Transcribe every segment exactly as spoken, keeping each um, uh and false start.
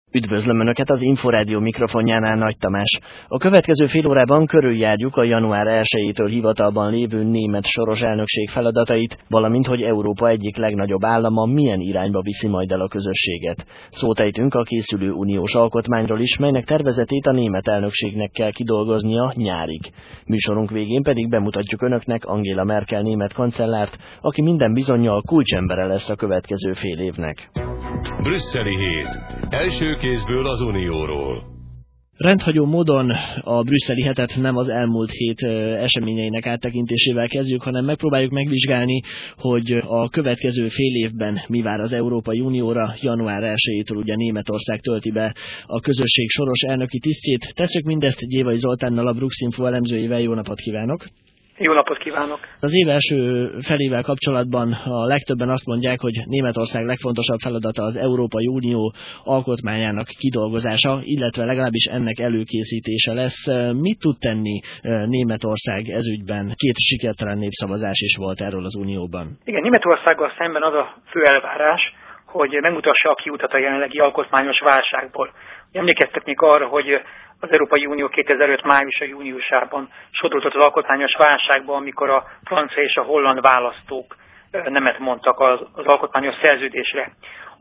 Üdvözlöm Önöket az Inforádió mikrofonjánál, Nagy Tamás. A következő fél órában körüljárjuk a január elsejétől hivatalban lévő német soros elnökség feladatait, valamint hogy Európa egyik legnagyobb állama milyen irányba viszi majd el a közösséget. Szót ejtünk a készülő uniós alkotmányról is, melynek tervezetét a német elnökségnek kell kidolgoznia nyárig. Műsorunk végén pedig bemutatjuk Önöknek Angela Merkel német kancellárt, aki minden bizonnyal kulcsembere lesz a következő fél évnek. Brüsszeli hét. Első kézből az Unióról. Rendhagyó módon a brüsszeli hetet nem az elmúlt hét eseményeinek áttekintésével kezdjük, hanem megpróbáljuk megvizsgálni, hogy a következő fél évben mi vár az Európai Unióra. január elsejétől ugye Németország tölti be a közösség soros elnöki tisztjét. Tesszük mindezt Gyévai Zoltánnal, a Bruxinfo elemzőjével. Jó napot kívánok! Jó napot kívánok! Az év első felével kapcsolatban a legtöbben azt mondják, hogy Németország legfontosabb feladata az Európai Unió alkotmányának kidolgozása, illetve legalábbis ennek előkészítése lesz. Mit tud tenni Németország ezügyben? Két sikertelen népszavazás is volt erről az Unióban. Igen, Németországgal szemben az a fő elvárás, hogy megmutassa a kiutat a jelenlegi alkotmányos válságból. Emlékeztetnék arra, hogy az Európai Unió kétezer-öt május-júniusában sodródott az alkotmányos válságba, amikor a francia és a holland választók nemet mondtak az, az alkotmányos szerződésre.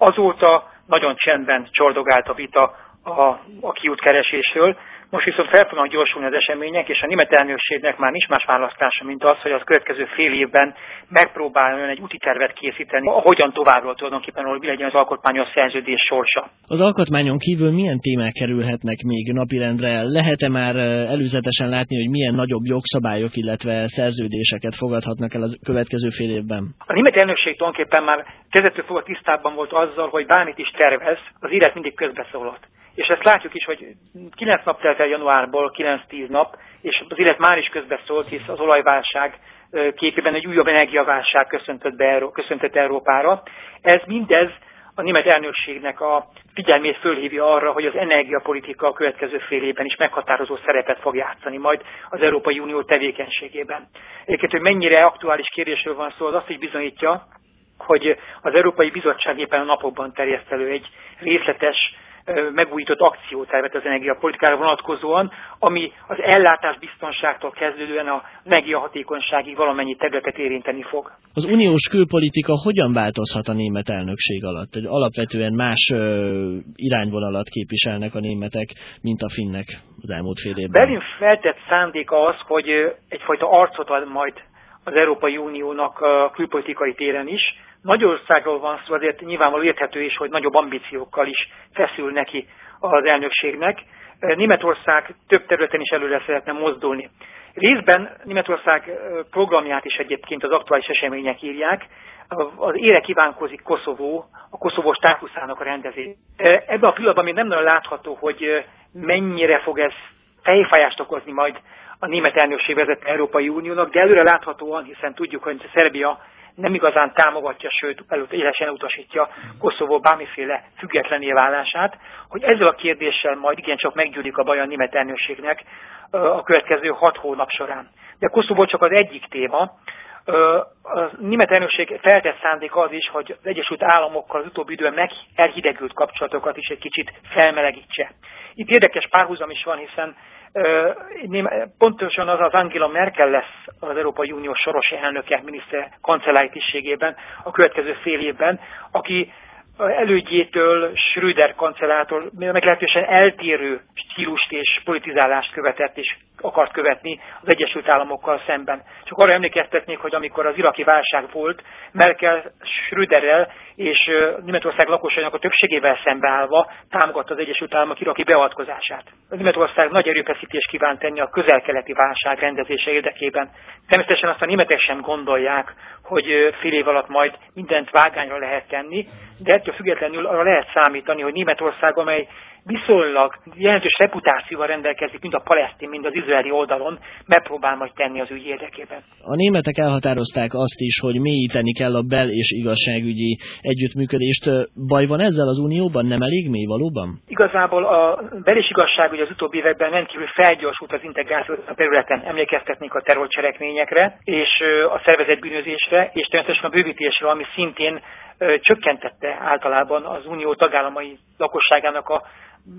Azóta nagyon csendben csordogált a vita a, a kiútkeresésről. Most viszont fel fognak gyorsulni az események, és a német elnökségnek már nincs más választása, mint az, hogy az következő fél évben megpróbáljon egy úti tervet készíteni, ahogyan továbbról tulajdonképpen, ahol mi legyen az alkotmányos szerződés sorsa. Az alkotmányon kívül milyen témák kerülhetnek még napirendre? Lehet-e már előzetesen látni, hogy milyen nagyobb jogszabályok, illetve szerződéseket fogadhatnak el a következő fél évben? A német elnökség tulajdonképpen már kezdettől fogva tisztában volt azzal, hogy bármit is tervez, az élet mindig közbeszólott. És ezt látjuk is, hogy kilenc nap telt el januárból, kilenc-tíz nap, és az élet már is közbeszólt, hisz az olajválság képében egy újabb energiaválság köszöntött, be, köszöntött Európára. Ez mindez a német elnökségnek a figyelmét fölhívja arra, hogy az energiapolitika a következő fél évben is meghatározó szerepet fog játszani majd az Európai Unió tevékenységében. Egyébként, hogy mennyire aktuális kérdésről van szó, az azt is bizonyítja, hogy az Európai Bizottság éppen a napokban terjeszt elő egy részletes, megújított akciótervet az energiapolitikára vonatkozóan, ami az ellátásbiztonságtól kezdődően a energiahatékonyságig valamennyi területet érinteni fog. Az uniós külpolitika hogyan változhat a német elnökség alatt? Egy alapvetően más ö, irányvonalat képviselnek a németek, mint a finnek az elmúlt fél évben. Berlin feltett szándéka az, hogy egyfajta arcot ad majd az Európai Uniónak a külpolitikai téren is. Magyarországról van szó, azért nyilvánvaló érthető is, hogy nagyobb ambíciókkal is feszül neki az elnökségnek. Németország több területen is előre szeretne mozdulni. Részben Németország programját is egyébként az aktuális események írják. Az ére kívánkozik Koszovó, a koszovó státuszának a rendezés. Ebben a pillanatban még nem nagyon látható, hogy mennyire fog ez fejfájást okozni majd a német elnökség vezette Európai Uniónak, de előre láthatóan, hiszen tudjuk, hogy Szerbia nem igazán támogatja, sőt, élesen utasítja Koszovó bármiféle függetlenné válását, hogy ezzel a kérdéssel majd igencsak meggyűlik a baj a német elnökségnek a következő hat hónap során. De Koszovó csak az egyik téma. A német elnökség feltett szándéka az is, hogy az Egyesült Államokkal az utóbbi időben meg elhidegült kapcsolatokat is egy kicsit felmelegítse. Itt érdekes párhuzam is van, hiszen pontosan az az Angela Merkel lesz az Európai Unió soros elnöke, miniszter kancellái tisztségében a következő fél évben, aki elődjétől, Schröder kancellától meglehetősen eltérő stílust és politizálást követett és akart követni az Egyesült Államokkal szemben. Csak arra emlékeztetnék, hogy amikor az iraki válság volt, Merkel Schröderrel és Németország lakosainak a többségével szembeállva támogatta az Egyesült Államok iraki beavatkozását. A Németország nagy erőfeszítést kíván tenni a közel-keleti válság rendezése érdekében. Természetesen azt a németek sem gondolják, hogy fél év alatt majd mindent vágányra lehet tenni, de ettől függetlenül arra lehet számítani, hogy Németország, amely viszonylag jelentős reputációval rendelkezik, mind a palesztin, mind az izraeli oldalon, megpróbál majd tenni az ügy érdekében. A németek elhatározták azt is, hogy mélyíteni kell a bel- és igazságügyi együttműködést. Baj van ezzel az Unióban? Nem elég mély valóban? Igazából a bel- és igazságügy az utóbbi években rendkívül felgyorsult az integráció a területen. Emlékeztetnék a terrorcselekményekre és a szervezett bűnözésre, és természetesen a bővítésre, ami szintén csökkentette általában az unió tagállamai lakosságának a,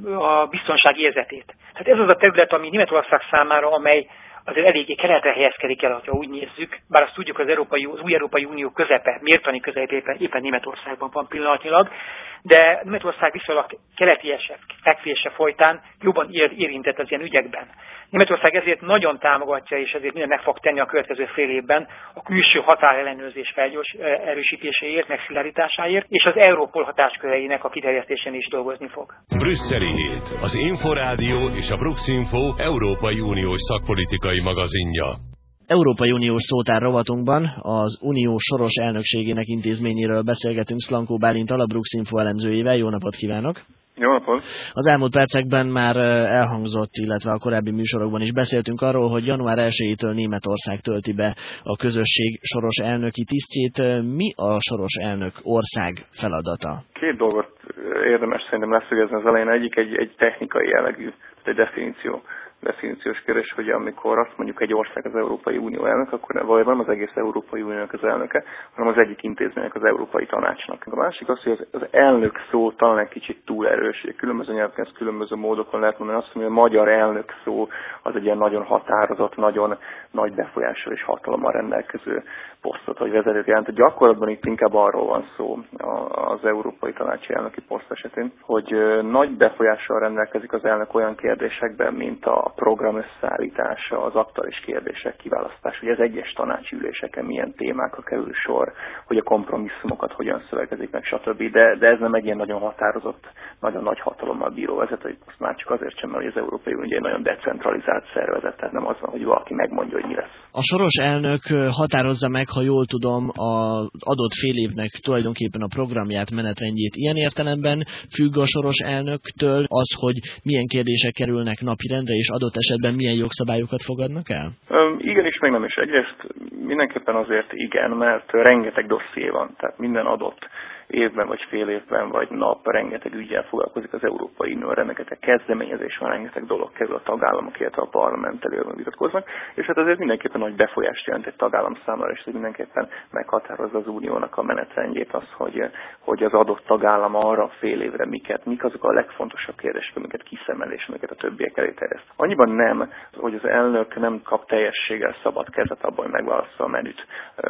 a biztonsági érzetét. Hát ez az a terület, ami Németország számára, amely azért eléggé keletre helyezkedik el, ha úgy nézzük, bár azt tudjuk, az, Európai, az új Európai Unió közepe, mértani közepe éppen, éppen Németországban van pillanatnyilag, de Németország viszonylag keletiesebb fekvése folytán jobban ér, érintett az ilyen ügyekben. Németország ezért nagyon támogatja, és ezért mindent meg fog tenni a következő fél évben a külső határellenőrzés felgyors erősítéséért, megszilárdításáért, és az Europol hatásköreinek a kiterjesztésén is dolgozni fog. Brüsszeli hét, az Inforádió és a Bruxinfo Európai Uniós szakpolitikai magazinja. Európai Uniós szótár rovatunkban az Unió soros elnökségének intézményéről beszélgetünk Szlankó Bálinttal, a Bruxinfo elemzőjével. Jó napot kívánok! Jó napot! Az elmúlt percekben már elhangzott, illetve a korábbi műsorokban is beszéltünk arról, hogy január elsejétől Németország tölti be a közösség soros elnöki tisztjét. Mi a soros elnök ország feladata? Két dolgot érdemes szerintem leszögezni az elején. Egyik egy, egy technikai jellegű, egy definíció. definíciós kérdés, hogy amikor azt mondjuk egy ország az Európai Unió elnök, akkor valójában nem az egész Európai Uniónak az elnöke, hanem az egyik intézménynek, az Európai Tanácsnak. A másik az, hogy az elnök szó talán egy kicsit túl erős, különböző nyelveken, különböző módokon lehet mondani azt, hogy a magyar elnök szó az egy ilyen nagyon határozott, nagyon nagy befolyással és hatalommal rendelkező posztot vagy vezetőt jelent. A gyakorlatban itt inkább arról van szó az Európai Tanácsi elnöki poszt esetén, hogy nagy befolyással rendelkezik az elnök olyan kérdésekben, mint a program összeállítása, az aktuális kérdések kiválasztása, hogy az egyes tanácsi üléseken milyen témákra kerül sor, hogy a kompromisszumokat hogyan szövegezik meg, stb. De, de ez nem egy ilyen nagyon határozott, nagyon nagy hatalommal bíró vezető, hogy most már csak azért sem, mert az Európai Unió egy nagyon decentralizált szervezet, tehát nem az van, hogy valaki megmondja, hogy mi lesz. A soros elnök határozza meg, ha jól tudom, az adott fél évnek tulajdonképpen a programját, menetrendjét. Ilyen értelemben függ a soros elnöktől az, hogy milyen kérdések kerülnek napirendre, és adott esetben milyen jogszabályokat fogadnak el? Üm, igen is, meg nem is. Egyrészt mindenképpen azért igen, mert rengeteg dosszié van, tehát minden adott évben, vagy fél évben, vagy nap rengeteg ügyel foglalkozik az Európai Unió, rengeteg kezdeményezés van, rengeteg dolog kerül a tagállamok, illetve a parlament elő vitatkoznak, és hát azért mindenképpen nagy befolyást jelent egy tagállam számára, és mindenképpen meghatározza az uniónak a menetrendjét az, hogy, hogy az adott tagállam arra fél évre miket, mik azok a legfontosabb kérdések, amiket kiszemel, és amiket a többiek elé terjeszt. Annyiban nem, hogy az elnök nem kap teljességgel szabad kezet abban, hogy megválassza a menüt.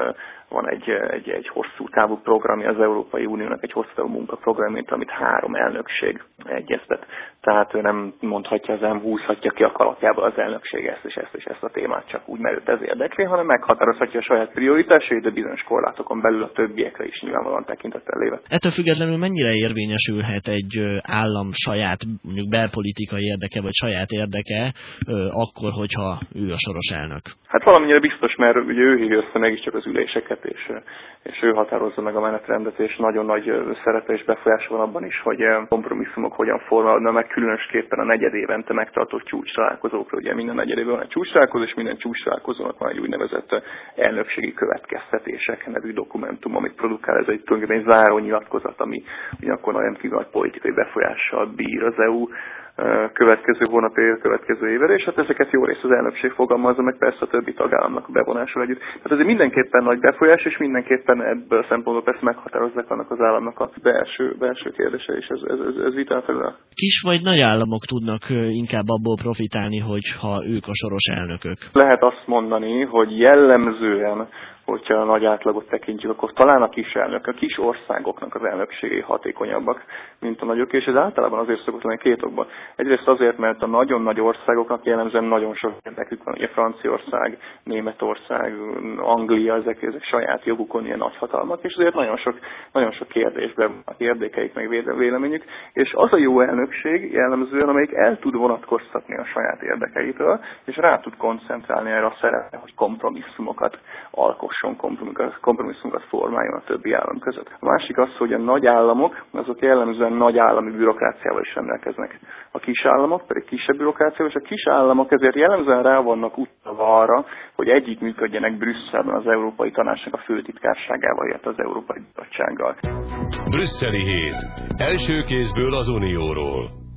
Van egy, egy, egy hosszú távú programja az Európai Uniónak, egy hosszú távú munkaprogram, mint amit három elnökség egyeztet. Tehát ő nem mondhatja, az nem húzhatja ki a kalapjába az elnökség ezt és ezt és ezt a témát csak úgy, mert őt ez érdekli, hanem meghatározhatja a saját prioritásait, de bizonyos korlátokon belül a többiekre is nyilvánvalóan tekintettel léve. Ettől függetlenül mennyire érvényesülhet egy állam saját mondjuk belpolitikai érdeke, vagy saját érdeke akkor, hogyha ő a soros elnök? Hát valamennyire biztos, mert ugye ő hívja össze mégiscsak az üléseket, és, és ő határozza meg a menetrendet, és nagyon nagy szerepe és befolyása van abban is, hogy kompromisszumok hogyan formálódnak meg, különösképpen a negyed évente megtartott csúcs találkozókra. Ugye minden negyed évben van egy csúcs találkozó, és minden csúcs találkozónak van egy úgynevezett elnökségi következtetések nevű dokumentum, amit produkál. Ez egy tulajdonképpen egy záró nyilatkozat, ami ugyanakkor nagyon kívül nagy politikai befolyással bír az é u következő hónapé, következő évre, és hát ezeket jó részt az elnökség fogalmazza, meg persze a többi tagállamnak a bevonásra együtt. Tehát ez mindenképpen nagy befolyás, és mindenképpen ebből a szempontból persze meghatározzák annak az államnak a belső, belső kérdése, és ez, ez, ez, ez vitán felül. Kis vagy nagy államok tudnak inkább abból profitálni, hogyha ők a soros elnökök? Lehet azt mondani, hogy jellemzően, hogyha a nagy átlagot tekintjük, akkor talán a kis elnök, a kis országoknak az elnökségei hatékonyabbak, mint a nagyok, és ez általában azért szokott lenni két okban. Egyrészt azért, mert a nagyon nagy országoknak jellemzően nagyon sok érdekük van, ugye Franciaország, Németország, Anglia, ezek, ezek saját jogukon ilyen nagyhatalmak, és azért nagyon sok, nagyon sok kérdésben vannak érdekeik, meg véleményük, és az a jó elnökség jellemzően, amelyik el tud vonatkoztatni a saját érdekeitől, és rá tud koncentrálni erre a szerepre, hogy kompromisszumokat alkos. kompromisszumokat formáljon a többi állam között. A másik az, hogy a nagy államok, azok jellemzően nagy állami bürokráciával is rendelkeznek. A kis államok pedig kisebb bürokráciával, és a kis államok ezért jellemzően rá vannak utalva arra, hogy együttműködjenek Brüsszelben az Európai Tanácsnak a főtitkárságával, illetve az Európai Bizottsággal. Brüsszeli hét. Első kézből az Unióról.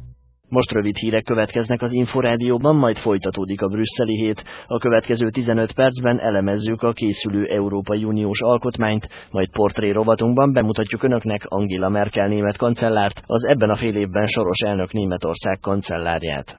Most rövid hírek következnek az Inforádióban, majd folytatódik a brüsszeli hét. A következő tizenöt percben elemezzük a készülő Európai Uniós alkotmányt, majd portré rovatunkban bemutatjuk önöknek Angela Merkel német kancellárt, az ebben a fél évben soros elnök Németország kancellárját.